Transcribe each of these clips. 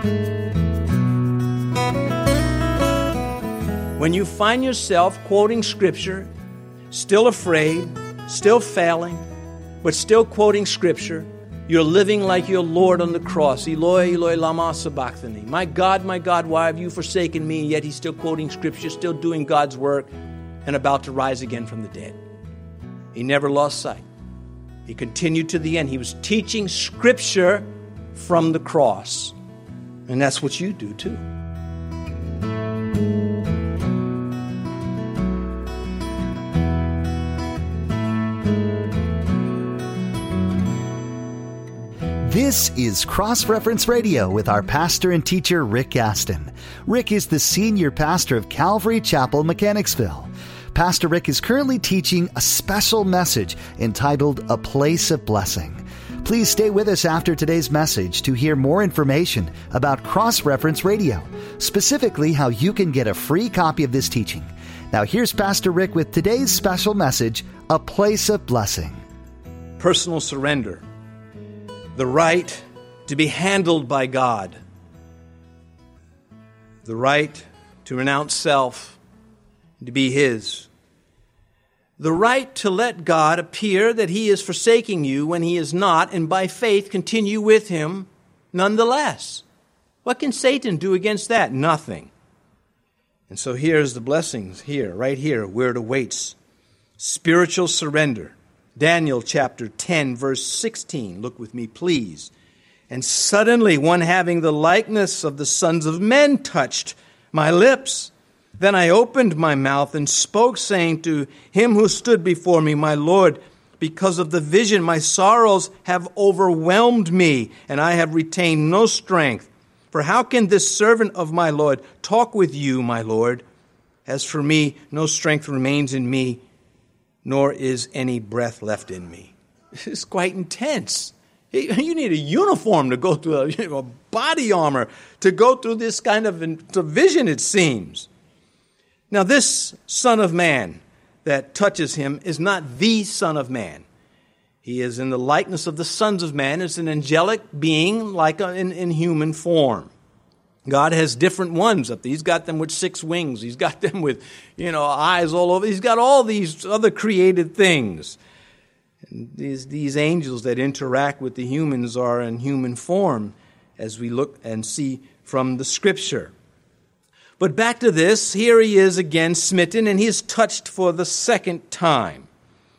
When you find yourself quoting Scripture, still afraid, still failing, but still quoting Scripture, you're living like your Lord on the cross. Eloi, Eloi, lama sabachthani. My God, why have you forsaken me? And yet he's still quoting Scripture, still doing God's work, and about to rise again from the dead. He never lost sight. He continued to the end. He was teaching Scripture from the cross. And that's what you do too. This is Cross-Reference Radio with our pastor and teacher, Rick Gaston. Rick is the senior pastor of Calvary Chapel, Mechanicsville. Pastor Rick is currently teaching a special message entitled A Place of Blessing. Please stay with us after today's message to hear more information about Cross-Reference Radio, specifically how you can get a free copy of this teaching. Now here's Pastor Rick with today's special message, A Place of Blessing. Personal surrender. The right to be handled by God. The right to renounce self and to be His. The right to let God appear that He is forsaking you when He is not, and by faith continue with Him nonetheless. What can Satan do against that? Nothing. And so here's the blessings here, right here, where it awaits. Spiritual surrender. Daniel chapter 10, verse 16. Look with me, please. And suddenly one having the likeness of the sons of men touched my lips. Then I opened my mouth and spoke, saying to him who stood before me, My Lord, because of the vision, my sorrows have overwhelmed me, and I have retained no strength. For how can this servant of my Lord talk with you, my Lord? As for me, no strength remains in me, nor is any breath left in me. It's quite intense. You need a uniform to go through, a body armor to go through this kind of vision, it seems. Now, this Son of Man that touches him is not the Son of Man. He is in the likeness of the sons of man. It's an angelic being like in human form. God has different ones up there. He's got them with 6 wings. He's got them with, eyes all over. He's got all these other created things. And these angels that interact with the humans are in human form, as we look and see from the Scripture. But back to this, here he is again smitten, and he is touched for the second time.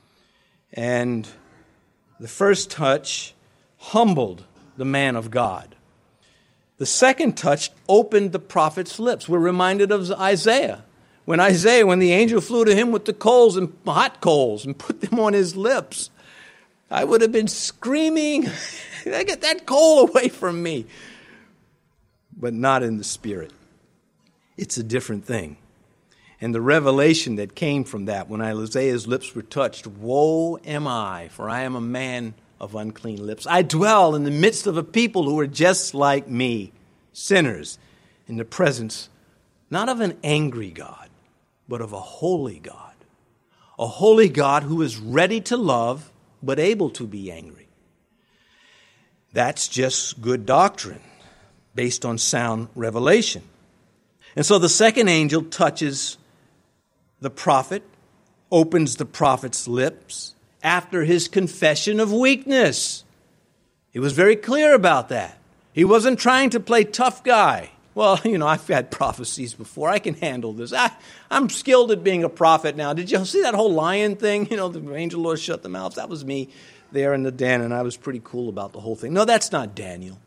And the first touch humbled the man of God. The second touch opened the prophet's lips. We're reminded of Isaiah. When the angel flew to him with the coals and hot coals and put them on his lips, I would have been screaming, get that coal away from me. But not in the spirit. It's a different thing. And the revelation that came from that when Isaiah's lips were touched, woe am I, for I am a man of unclean lips. I dwell in the midst of a people who are just like me, sinners, in the presence not of an angry God, but of a holy God. A holy God who is ready to love, but able to be angry. That's just good doctrine, based on sound revelation. And so the second angel touches the prophet, opens the prophet's lips, after his confession of weakness. He was very clear about that. He wasn't trying to play tough guy. Well, I've had prophecies before. I can handle this. I'm skilled at being a prophet now. Did you see that whole lion thing? The angel Lord shut the mouths. That was me there in the den, and I was pretty cool about the whole thing. No, that's not Daniel.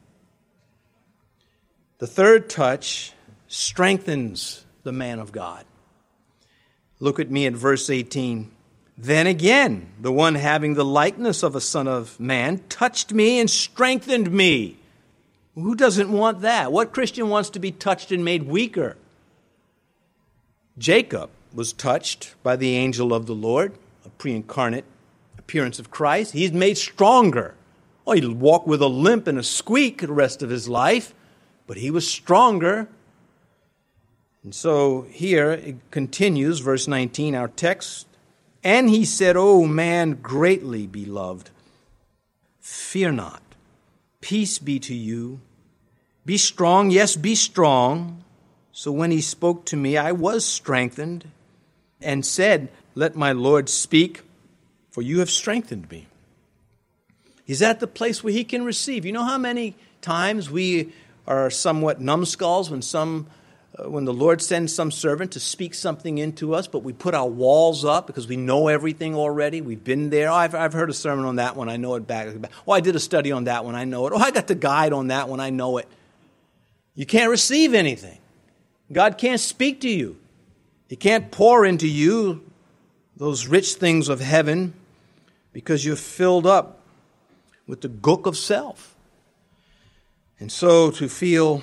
The third touch strengthens the man of God. Look at me at verse 18. Then again, the one having the likeness of a son of man touched me and strengthened me. Who doesn't want that? What Christian wants to be touched and made weaker? Jacob was touched by the angel of the Lord, a pre-incarnate appearance of Christ. He's made stronger. Oh, he'd walk with a limp and a squeak the rest of his life, but he was stronger. And so here it continues, verse 19, our text. And he said, O man greatly beloved, fear not, peace be to you. Be strong, yes, be strong. So when he spoke to me, I was strengthened and said, let my Lord speak, for you have strengthened me. He's at the place where he can receive. You know how many times we are somewhat numbskulls when the Lord sends some servant to speak something into us, but we put our walls up because we know everything already. We've been there. Oh, I've heard a sermon on that one. I know it back. Oh, I did a study on that one. I know it. Oh, I got the guide on that one. I know it. You can't receive anything. God can't speak to you. He can't pour into you those rich things of heaven because you're filled up with the gook of self. And so to feel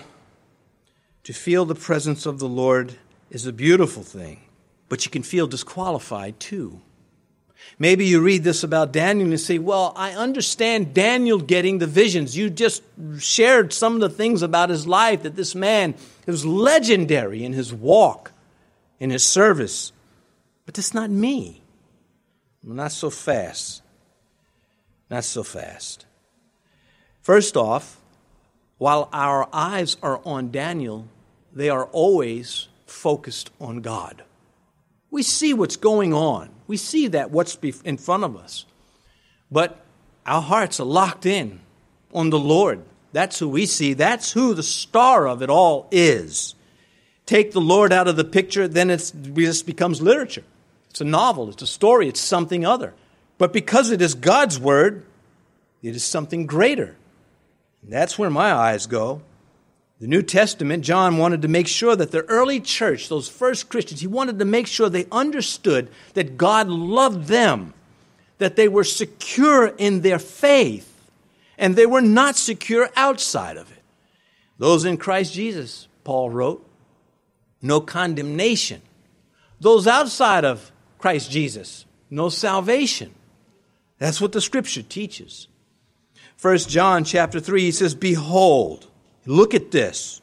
the presence of the Lord is a beautiful thing, but you can feel disqualified too. Maybe you read this about Daniel and say, well, I understand Daniel getting the visions. You just shared some of the things about his life, that this man was legendary in his walk, in his service. But that's not me. Not so fast. Not so fast. First off, while our eyes are on Daniel, they are always focused on God. We see what's going on. We see that what's in front of us. But our hearts are locked in on the Lord. That's who we see. That's who the star of it all is. Take the Lord out of the picture, then it just becomes literature. It's a novel. It's a story. It's something other. But because it is God's word, it is something greater. And that's where my eyes go. The New Testament, John wanted to make sure that the early church, those first Christians, he wanted to make sure they understood that God loved them, that they were secure in their faith, and they were not secure outside of it. Those in Christ Jesus, Paul wrote, no condemnation. Those outside of Christ Jesus, no salvation. That's what the Scripture teaches. 1 John chapter 3, he says, behold, look at this.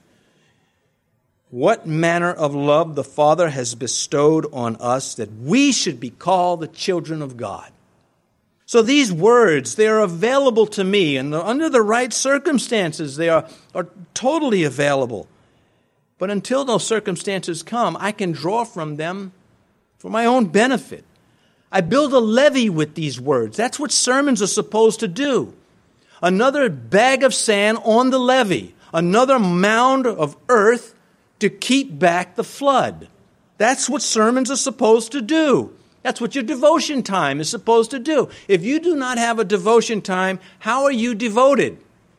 What manner of love the Father has bestowed on us that we should be called the children of God. So these words, they are available to me, and under the right circumstances, they are totally available. But until those circumstances come, I can draw from them for my own benefit. I build a levee with these words. That's what sermons are supposed to do. Another bag of sand on the levee. Another mound of earth to keep back the flood. That's what sermons are supposed to do. That's what your devotion time is supposed to do. If you do not have a devotion time, how are you devoted?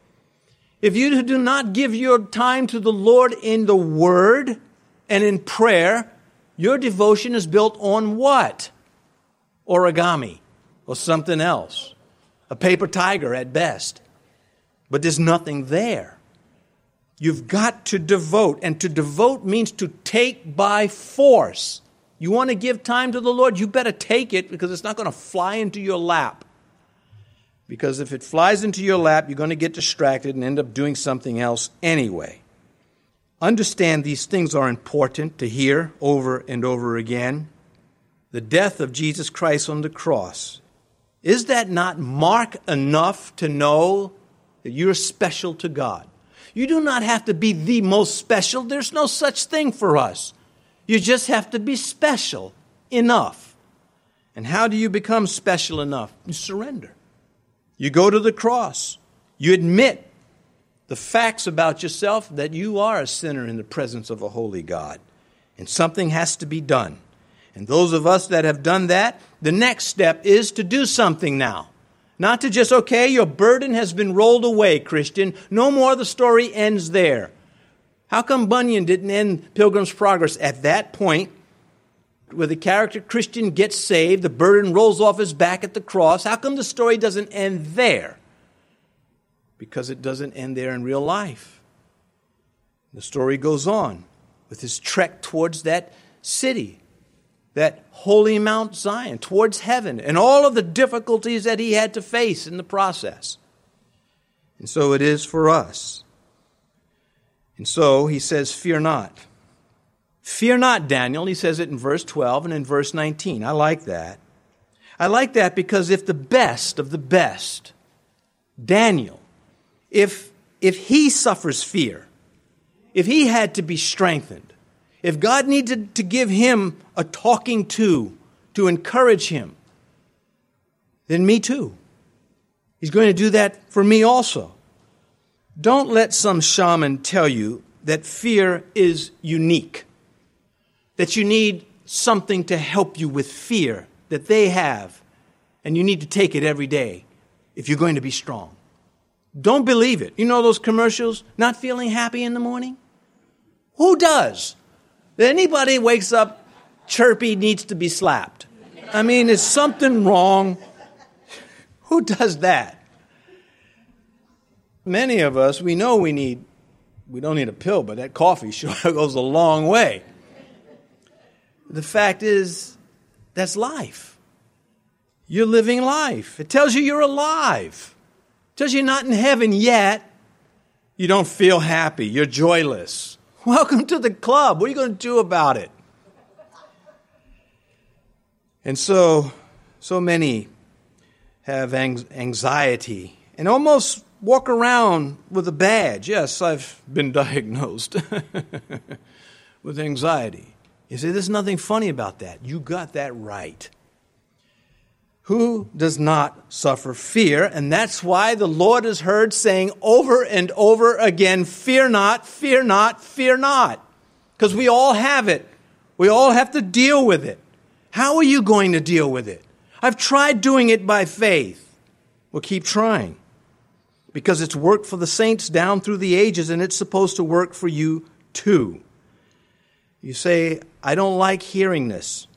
If you do not give your time to the Lord in the Word and in prayer, your devotion is built on what? Origami or something else. A paper tiger at best. But there's nothing there. You've got to devote, and to devote means to take by force. You want to give time to the Lord, you better take it, because it's not going to fly into your lap. Because if it flies into your lap, you're going to get distracted and end up doing something else anyway. Understand these things are important to hear over and over again. The death of Jesus Christ on the cross. Is that not mark enough to know that you're special to God? You do not have to be the most special. There's no such thing for us. You just have to be special enough. And how do you become special enough? You surrender. You go to the cross. You admit the facts about yourself, that you are a sinner in the presence of a holy God. And something has to be done. And those of us that have done that, the next step is to do something now. Not to just, okay, your burden has been rolled away, Christian. No more, the story ends there. How come Bunyan didn't end Pilgrim's Progress at that point, where the character Christian gets saved, the burden rolls off his back at the cross? How come the story doesn't end there? Because it doesn't end there in real life. The story goes on with his trek towards that city, that holy Mount Zion, towards heaven, and all of the difficulties that he had to face in the process. And so it is for us. And so he says, fear not. Fear not, Daniel. He says it in verse 12 and in verse 19. I like that. I like that because if the best of the best, Daniel, if if he suffers fear, if he had to be strengthened, if God needed to give him a talking to encourage him, then me too. He's going to do that for me also. Don't let some shaman tell you that fear is unique, that you need something to help you with fear that they have, and you need to take it every day if you're going to be strong. Don't believe it. You know those commercials, not feeling happy in the morning? Who does? Anybody wakes up chirpy needs to be slapped. I mean, is something wrong? Who does that? Many of us, we know we don't need a pill, but that coffee sure goes a long way. The fact is, that's life. You're living life. It tells you you're alive. It tells you you're not in heaven yet. You don't feel happy. You're joyless. Welcome to the club. What are you going to do about it? And so many have anxiety and almost walk around with a badge. Yes, I've been diagnosed with anxiety. You say, there's nothing funny about that. You got that right. Who does not suffer fear? And that's why the Lord is heard saying over and over again, fear not, fear not, fear not. Because we all have it. We all have to deal with it. How are you going to deal with it? I've tried doing it by faith. Well, keep trying. Because it's worked for the saints down through the ages, and it's supposed to work for you too. You say, I don't like hearing this.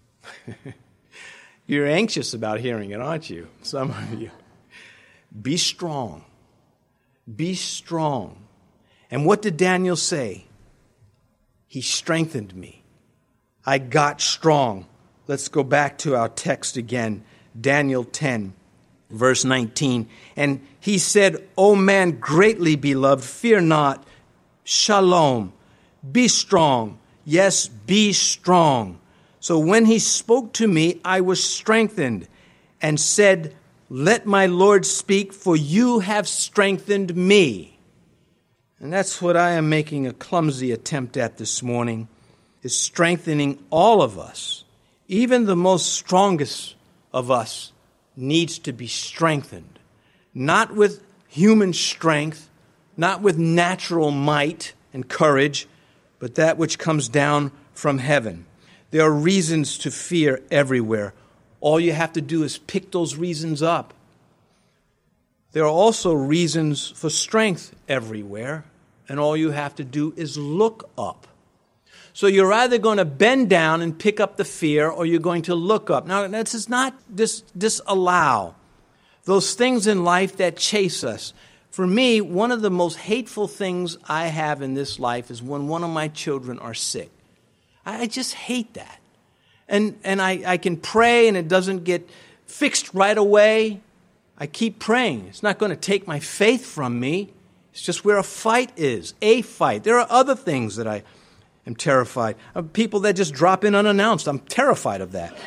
You're anxious about hearing it, aren't you? Some of you. Be strong. Be strong. And what did Daniel say? He strengthened me. I got strong. Let's go back to our text again. Daniel 10, verse 19. And he said, O man greatly beloved, fear not. Shalom. Be strong. Yes, be strong. So when he spoke to me, I was strengthened and said, let my Lord speak, for you have strengthened me. And that's what I am making a clumsy attempt at this morning, is strengthening all of us. Even the most strongest of us needs to be strengthened. Not with human strength, not with natural might and courage, but that which comes down from heaven. There are reasons to fear everywhere. All you have to do is pick those reasons up. There are also reasons for strength everywhere, and all you have to do is look up. So you're either going to bend down and pick up the fear, or you're going to look up. Now, this is not disallow those things in life that chase us. For me, one of the most hateful things I have in this life is when one of my children are sick. I just hate that. And I can pray and it doesn't get fixed right away. I keep praying. It's not going to take my faith from me. It's just where a fight is, a fight. There are other things that I am terrified of. People that just drop in unannounced. I'm terrified of that.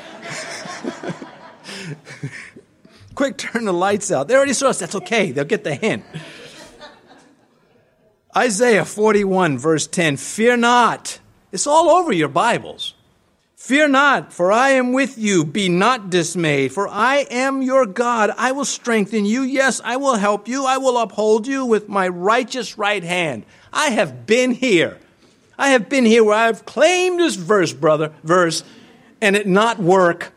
Quick, turn the lights out. They already saw us. That's okay. They'll get the hint. Isaiah 41, verse 10. Fear not. It's all over your Bibles. Fear not, for I am with you. Be not dismayed, for I am your God. I will strengthen you. Yes, I will help you. I will uphold you with my righteous right hand. I have been here. I have been here where I've claimed this verse, and it not work.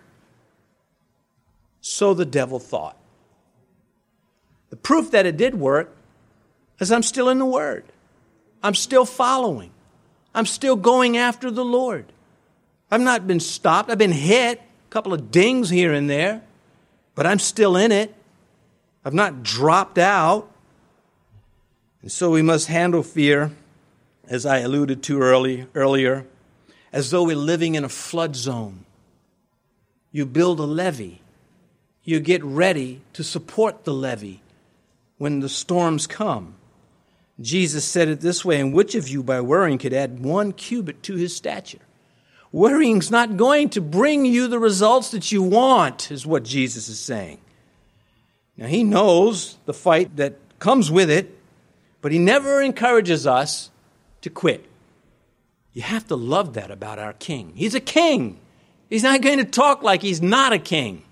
So the devil thought. The proof that it did work is I'm still in the Word. I'm still following. I'm still going after the Lord. I've not been stopped. I've been hit, a couple of dings here and there, but I'm still in it. I've not dropped out. And so we must handle fear, as I alluded to earlier, as though we're living in a flood zone. You build a levee. You get ready to support the levee when the storms come. Jesus said it this way, and which of you by worrying could add 1 cubit to his stature? Worrying's not going to bring you the results that you want, is what Jesus is saying. Now, he knows the fight that comes with it, But he never encourages us to quit. You have to love that about our king. He's a king. He's not going to talk like he's not a king.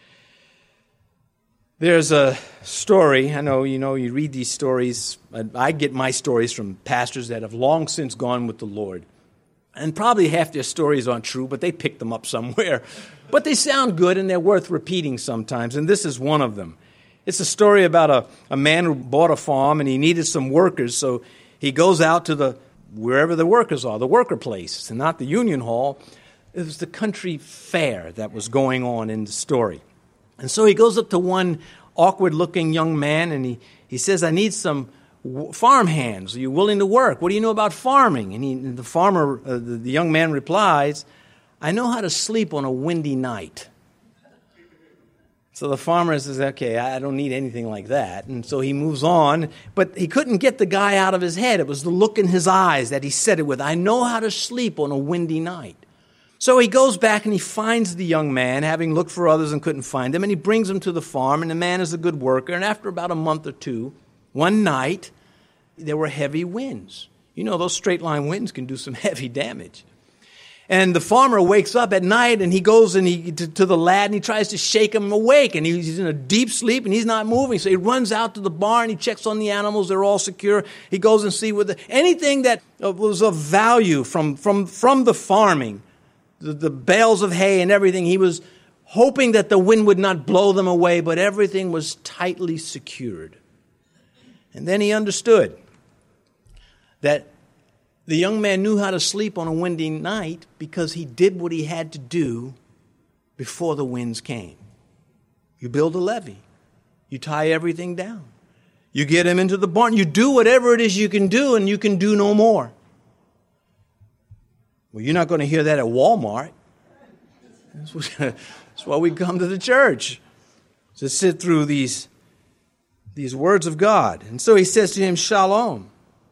There's a story, I know, you read these stories. I get my stories from pastors that have long since gone with the Lord. And probably half their stories aren't true, but they picked them up somewhere. But they sound good and they're worth repeating sometimes, and this is one of them. It's a story about a man who bought a farm and he needed some workers, so he goes out to wherever the workers are, the worker place, and not the union hall. It was the country fair that was going on in the story. And so he goes up to one awkward-looking young man, and he says, I need some farm hands. Are you willing to work? What do you know about farming? And the young man replies, I know how to sleep on a windy night. So the farmer says, okay, I don't need anything like that. And so he moves on, but he couldn't get the guy out of his head. It was the look in his eyes that he said it with. I know how to sleep on a windy night. So he goes back and he finds the young man, having looked for others and couldn't find him, and he brings him to the farm, and the man is a good worker. And after about a month or two, one night, there were heavy winds. You know, those straight-line winds can do some heavy damage. And the farmer wakes up at night, and he goes to the lad, and he tries to shake him awake, and he's in a deep sleep, and he's not moving. So he runs out to the barn, he checks on the animals, they're all secure. He goes and sees anything that was of value from the farming, the bales of hay and everything. He was hoping that the wind would not blow them away, but everything was tightly secured. And then he understood that the young man knew how to sleep on a windy night because he did what he had to do before the winds came. You build a levee. You tie everything down. You get him into the barn. You do whatever it is you can do, and you can do no more. Well, you're not going to hear that at Walmart. That's why we come to the church, to sit through these words of God. And so he says to him, Shalom.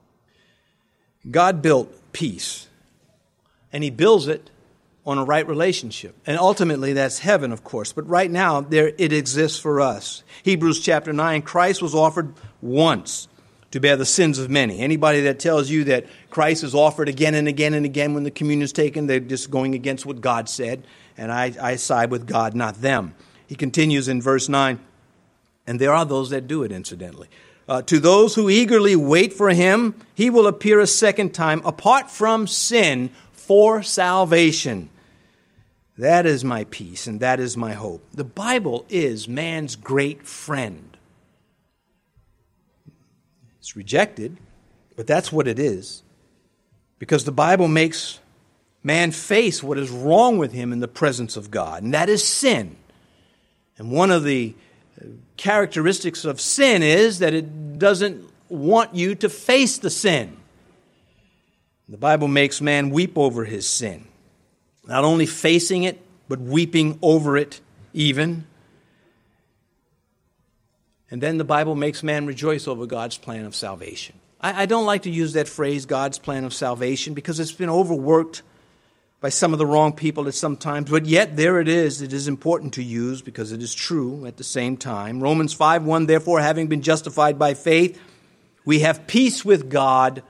God built peace, and he builds it on a right relationship. And ultimately, that's heaven, of course. But right now, it exists for us. Hebrews chapter 9, Christ was offered once to bear the sins of many. Anybody that tells you that Christ is offered again and again and again when the communion is taken, they're just going against what God said, and I side with God, not them. He continues in verse 9, and there are those that do it, incidentally. To those who eagerly wait for him, he will appear a second time, apart from sin, for salvation. That is my peace, and that is my hope. The Bible is man's great friend. It's rejected, but that's what it is. Because the Bible makes man face what is wrong with him in the presence of God, and that is sin. And one of the characteristics of sin is that it doesn't want you to face the sin. The Bible makes man weep over his sin. Not only facing it, but weeping over it even. And then the Bible makes man rejoice over God's plan of salvation. I don't like to use that phrase, God's plan of salvation, because it's been overworked by some of the wrong people at some times. But yet, there it is. It is important to use because it is true at the same time. Romans 5:1, therefore, having been justified by faith, we have peace with God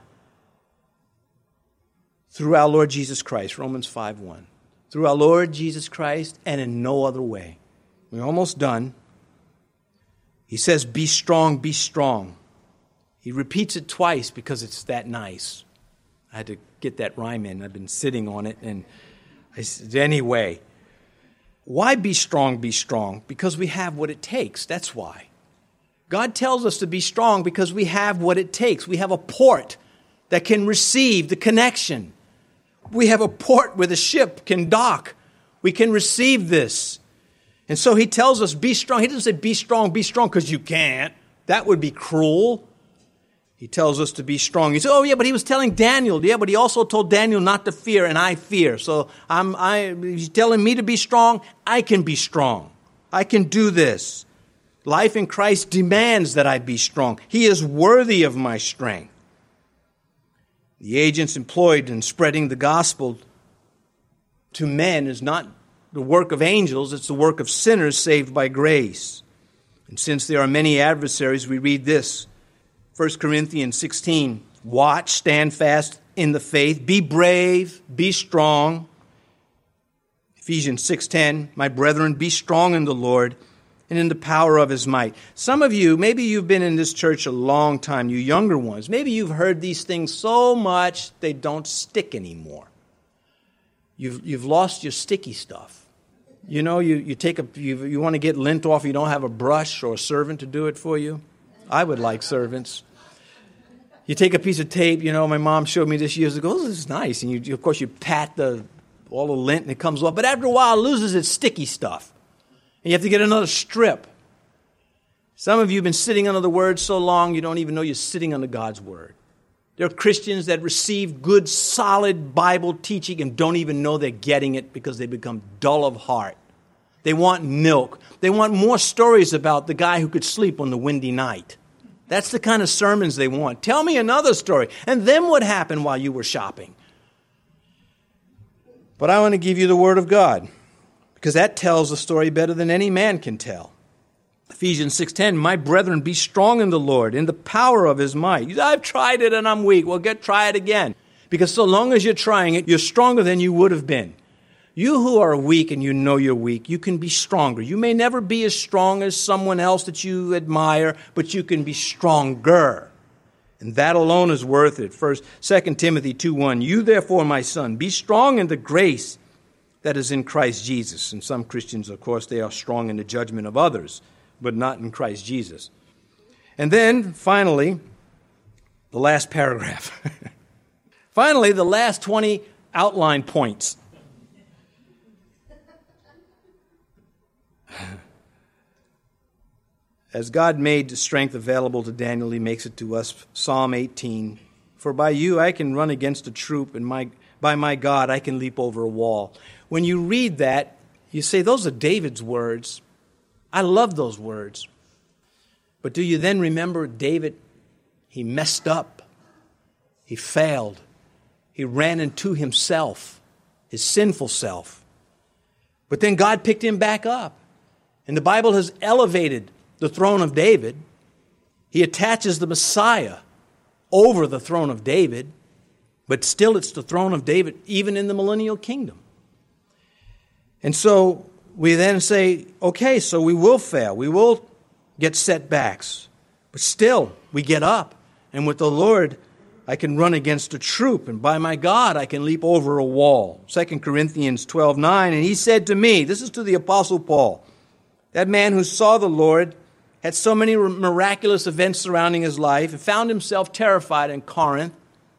through our Lord Jesus Christ. Romans 5:1. Through our Lord Jesus Christ and in no other way. We're almost done. He says, be strong, be strong. He repeats it twice because it's that nice. I had to get that rhyme in. I've been sitting on it. And I said, anyway, why be strong, be strong? Because we have what it takes. That's why. God tells us to be strong because we have what it takes. We have a port that can receive the connection. We have a port where the ship can dock. We can receive this. And so he tells us, be strong. He doesn't say be strong because you can't. That would be cruel. He tells us to be strong. He said, oh yeah, but he was telling Daniel. Yeah, but he also told Daniel not to fear, and I fear. So he's telling me to be strong. I can be strong. I can do this. Life in Christ demands that I be strong. He is worthy of my strength. The agents employed in spreading the gospel to men is not the work of angels, it's the work of sinners saved by grace. And since there are many adversaries, we read this, 1 Corinthians 16, watch, stand fast in the faith, be brave, be strong. Ephesians 6:10, my brethren, be strong in the Lord and in the power of his might. Some of you, maybe you've been in this church a long time, you younger ones. Maybe you've heard these things so much they don't stick anymore. You've lost your sticky stuff. You know, you want to get lint off, you don't have a brush or a servant to do it for you. I would like servants. You take a piece of tape, you know, my mom showed me this years ago. This is nice. And of course, you pat all the lint and it comes off. But after a while, it loses its sticky stuff. And you have to get another strip. Some of you have been sitting under the Word so long, you don't even know you're sitting under God's Word. There are Christians that receive good, solid Bible teaching and don't even know they're getting it because they become dull of heart. They want milk. They want more stories about the guy who could sleep on the windy night. That's the kind of sermons they want. Tell me another story. And then what happened while you were shopping? But I want to give you the Word of God, because that tells the story better than any man can tell. Ephesians 6:10, my brethren, be strong in the Lord, in the power of his might. I've tried it and I'm weak. Well, try it again. Because so long as you're trying it, you're stronger than you would have been. You who are weak and you know you're weak, you can be stronger. You may never be as strong as someone else that you admire, but you can be stronger. And that alone is worth it. 2 Timothy 2:1, you therefore, my son, be strong in the grace that is in Christ Jesus. And some Christians, of course, they are strong in the judgment of others, but not in Christ Jesus. And then, finally, the last paragraph. Finally, the last 20 outline points. As God made strength available to Daniel, he makes it to us. Psalm 18, for by you I can run against a troop, and by my God I can leap over a wall. When you read that, you say, those are David's words. I love those words. But do you then remember David? He messed up. He failed. He ran into himself, his sinful self. But then God picked him back up. And the Bible has elevated the throne of David. He attaches the Messiah over the throne of David. But still it's the throne of David, even in the millennial kingdom. And so we then say, okay, so we will fail. We will get setbacks. But still, we get up. And with the Lord, I can run against a troop. And by my God, I can leap over a wall. 2 Corinthians 12:9, and he said to me, this is to the Apostle Paul, that man who saw the Lord, had so many miraculous events surrounding his life, and found himself terrified in Corinth.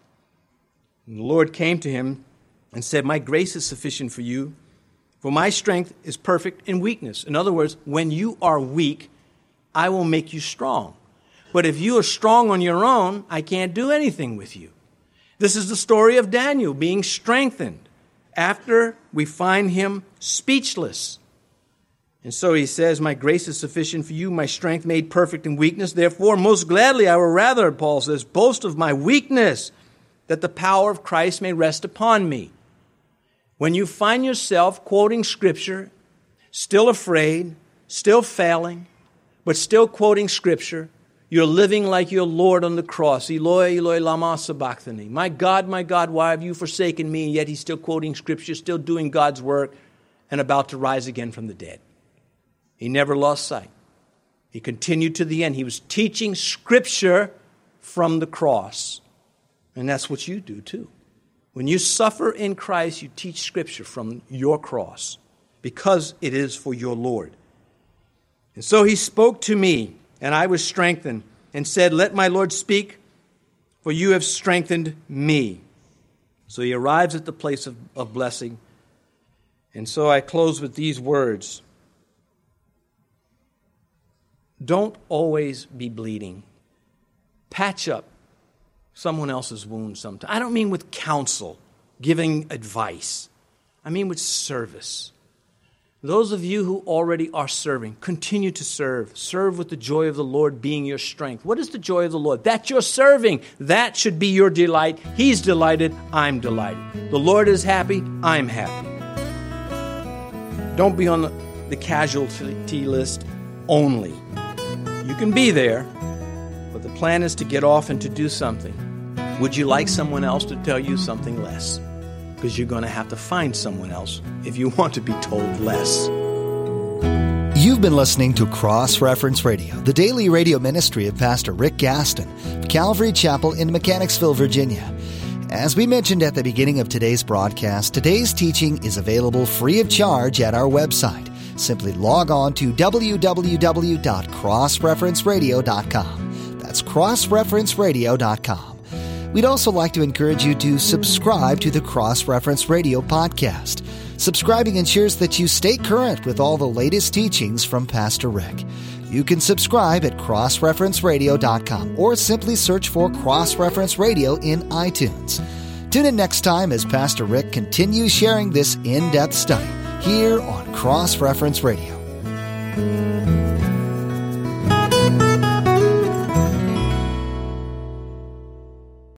And the Lord came to him and said, my grace is sufficient for you, for my strength is perfect in weakness. In other words, when you are weak, I will make you strong. But if you are strong on your own, I can't do anything with you. This is the story of Daniel being strengthened after we find him speechless. And so he says, my grace is sufficient for you, my strength made perfect in weakness. Therefore, most gladly I will rather, Paul says, boast of my weakness, that the power of Christ may rest upon me. When you find yourself quoting Scripture, still afraid, still failing, but still quoting Scripture, you're living like your Lord on the cross. Eloi, Eloi, lama sabachthani. My God, why have you forsaken me? And yet he's still quoting Scripture, still doing God's work, and about to rise again from the dead. He never lost sight. He continued to the end. He was teaching Scripture from the cross. And that's what you do too. When you suffer in Christ, you teach Scripture from your cross because it is for your Lord. And so he spoke to me, and I was strengthened, and said, let my Lord speak, for you have strengthened me. So he arrives at the place of blessing. And so I close with these words. Don't always be bleeding. Patch up someone else's wound sometimes. I don't mean with counsel, giving advice. I mean with service. Those of you who already are serving, continue to serve. Serve with the joy of the Lord being your strength. What is the joy of the Lord? That you're serving. That should be your delight. He's delighted. I'm delighted. The Lord is happy. I'm happy. Don't be on the casualty list only. You can be there, but But the plan is to get off and to do something. Would you like someone else to tell you something less? Because you're going to have to find someone else if you want to be told less. You've been listening to Cross Reference Radio, the daily radio ministry of Pastor Rick Gaston, Calvary Chapel in Mechanicsville, Virginia. As we mentioned at the beginning of today's broadcast, today's teaching is available free of charge at our website. Simply log on to www.crossreferenceradio.com. That's crossreferenceradio.com. We'd also like to encourage you to subscribe to the Cross Reference Radio podcast. Subscribing ensures that you stay current with all the latest teachings from Pastor Rick. You can subscribe at crossreferenceradio.com or simply search for Cross Reference Radio in iTunes. Tune in next time as Pastor Rick continues sharing this in-depth study here on Cross Reference Radio.